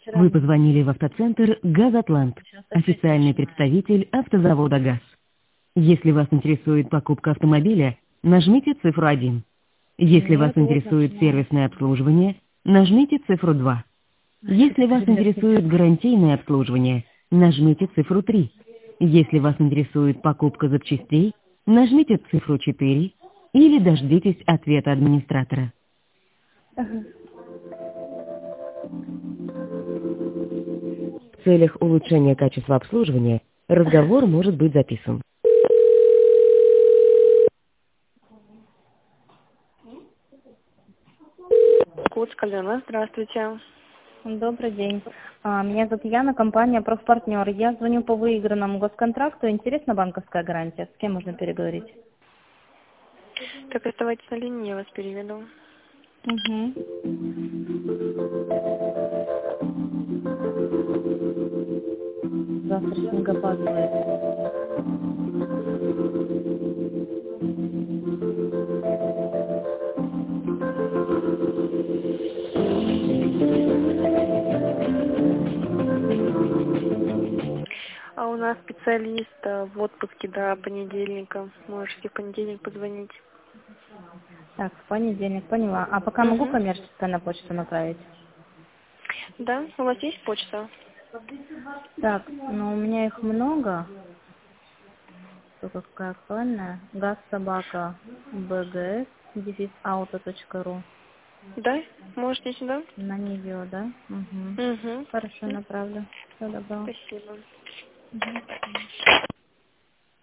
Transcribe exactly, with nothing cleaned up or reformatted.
Вы позвонили в автоцентр «Газатлант», официальный представитель автозавода «ГАЗ». Если вас интересует покупка автомобиля, нажмите цифру один. Если вас Нет, вот интересует начинаю. сервисное обслуживание, нажмите цифру два. Если вас интересует гарантийное обслуживание, нажмите цифру три. Если вас интересует покупка запчастей, нажмите цифру четыре или дождитесь ответа администратора. Ага. В целях улучшения качества обслуживания разговор может быть записан. Курс Калена, здравствуйте. Добрый день. А, Меня зовут Яна, компания «Профпартнер». Я звоню по выигранному госконтракту. Интересна банковская гарантия? С кем можно переговорить? Так, оставайтесь на линии, я вас переведу. Угу. Завтра снегопад будет. А у нас специалист э, в отпуске до понедельника. Можете в понедельник позвонить. Так, в понедельник, поняла. А пока могу Угу. коммерческое на почту направить? Да, у вас есть почта? Так, ну у меня их много. Только какая актуальная? Газсобака бгс дефис ауто точка ру. Да? Можете сюда? На нее, да? Угу. Угу. Хорошо, направлю. Все, добро. Спасибо. Угу.